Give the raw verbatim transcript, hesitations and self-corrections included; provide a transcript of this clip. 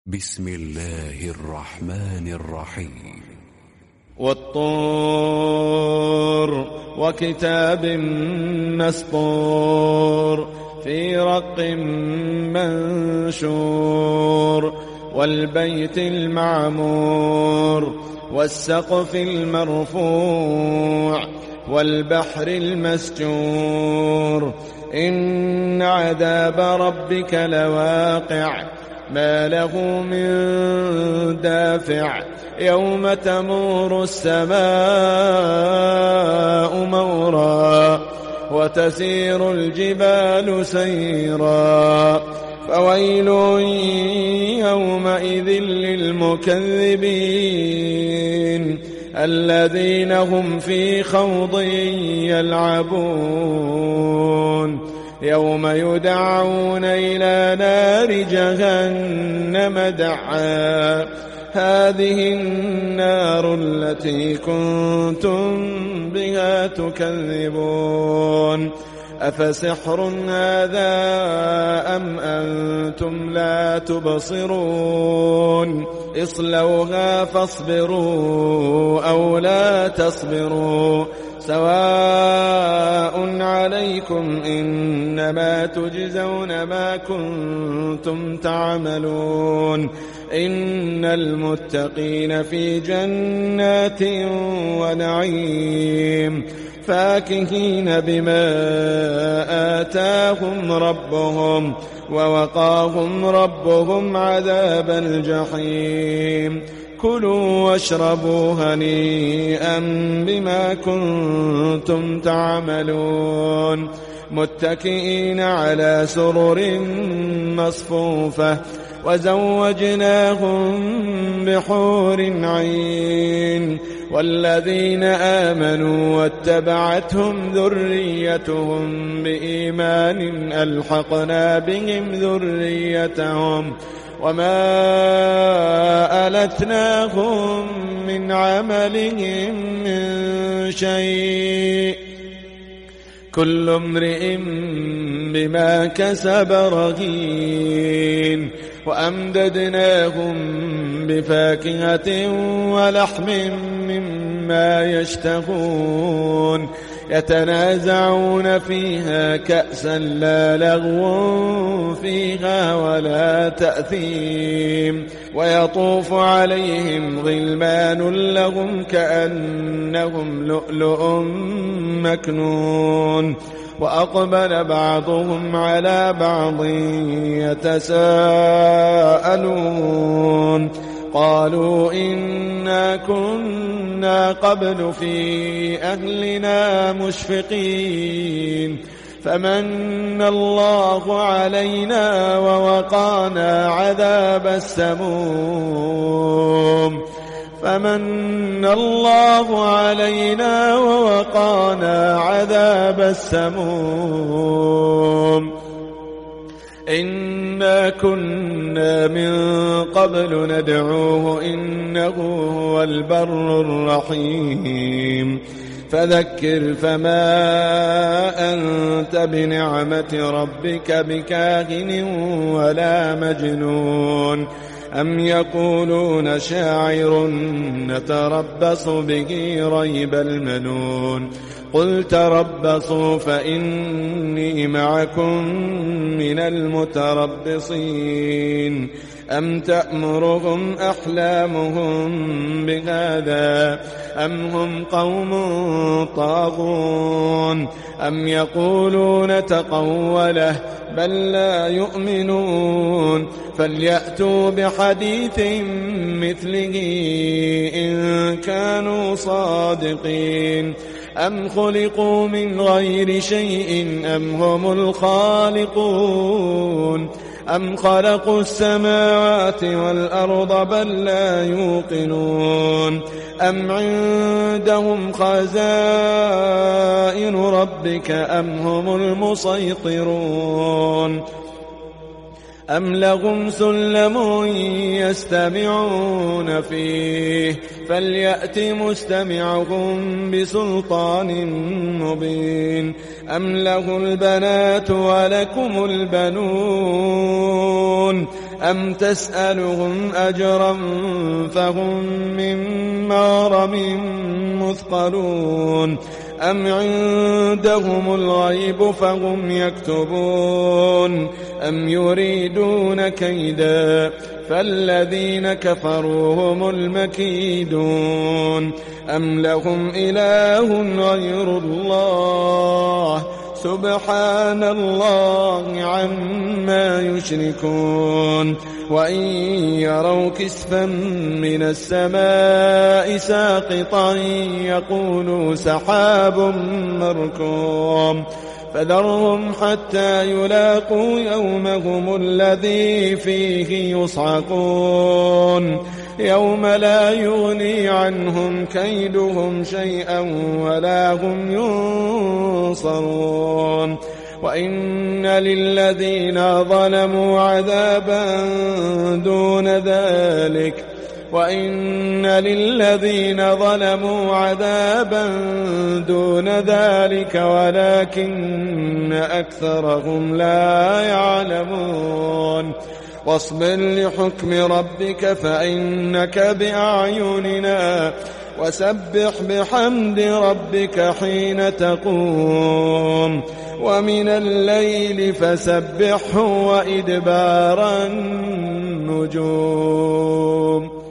بسم الله الرحمن الرحيم. والطور وكتاب مسطور في رق منشور والبيت المعمور والسقف المرفوع والبحر المسجور إن عذاب ربك لواقع ما له من دافع يوم تمور السماء مورا وتسير الجبال سيرا فويل يومئذ للمكذبين الذين هم في خوض يلعبون يوم يدعون إلى نار جهنم دعا هذه النار التي كنتم بها تكذبون أفسحر هذا أم أنتم لا تبصرون اصلوها فاصبروا أو لا تصبروا سواء عليكم إنما تجزون ما كنتم تعملون إن المتقين في جنات ونعيم فاكهين بما آتاهم ربهم ووقاهم ربهم عذاب الجحيم كلوا واشربوا هنيئا بما كنتم تعملون متكئين على سرر مصفوفة وزوجناهم بحور عين والذين آمنوا واتبعتهم ذريتهم بإيمان ألحقنا بهم ذريتهم وما ألتناهم من عملهم من شيء كل امرئ بما كسب رهين وأمددناهم بفاكهة ولحم مما يشتهون يتنازعون فيها كأسا لا لغو فيها ولا تأثيم ويطوف عليهم غلمان لهم كأنهم لؤلؤ مكنون وأقبل بعضهم على بعض يتساءلون قالوا إنا كنا قبل في أهلنا مشفقين فمن الله علينا ووقانا عذاب السموم فمن الله علينا ووقانا عذاب السموم إنا كنا من قبل ندعوه إنه هو البر الرحيم فذكر فما أنت بنعمة ربك بكاهن ولا مجنون أم يقولون شاعر نتربص به ريب المنون قل تربصوا فإني معكم من المتربصين أم تأمرهم أحلامهم بهذا أم هم قوم طاغون أم يقولون تقوله بل لا يؤمنون فليأتوا بحديث مثله إن كانوا صادقين أم خلقوا من غير شيء أم هم الخالقون أم خلقوا السماوات والأرض بل لا يوقنون أم عندهم خزائن ربك أم هم المسيطرون أم لهم سلم يستمعون فيه فليأت مستمعهم بسلطان مبين أم له البنات ولكم البنون أم تسألهم أجرا فهم من مغرم مثقلون أم عندهم الغيب فهم يكتبون أم يريدون كيدا فالذين كفروا هم المكيدون أم لهم إله غير الله سبحان الله عما يشركون وإن يروا كسفا من السماء ساقطا يقولوا سحاب مركوم فذرهم حتى يلاقوا يومهم الذي فيه يصعقون يوم لا يغني عنهم كيدهم شيئا ولا هم ينصرون وإن للذين ظلموا عذابا دون ذلك وإن للذين ظلموا عذابا دون ذلك ولكن أكثرهم لا يعلمون واصبر لحكم ربك فإنك بأعيننا وسبح بحمد ربك حين تقوم ومن الليل فسبحه وإدبار النجوم.